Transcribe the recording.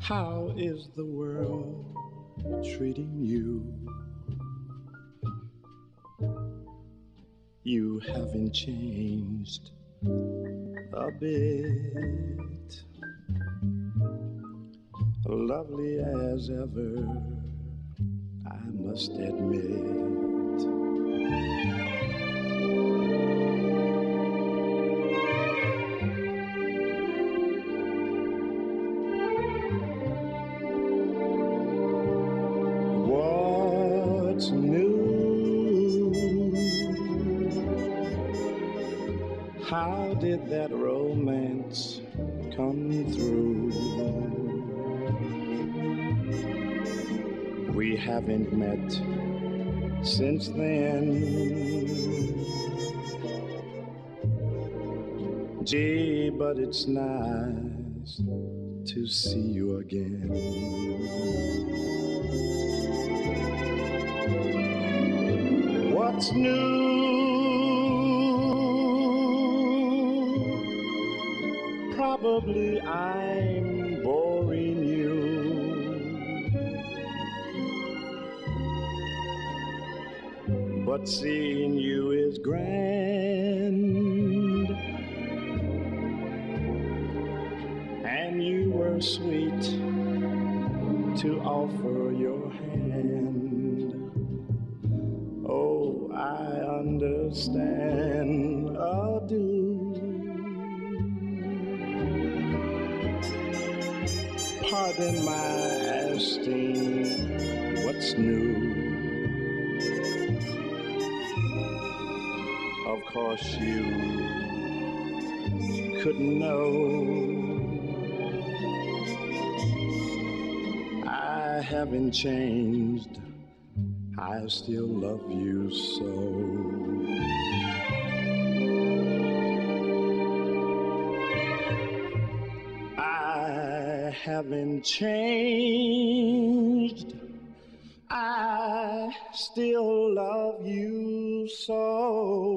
How is the world treating you? You haven't changed a bit. Lovely as ever, I must admit. What's new? How did that romance come through? We haven't met since then. Gee, but it's nice to see you again. What's new? Probably I'm boring you. But seeing you is grand, and you were sweet to offer your hand. Oh, I understand, I do. Pardon my asking, what's new? Of course you couldn't know. I haven't changed, I still love you so. I haven't changed, I still love you so.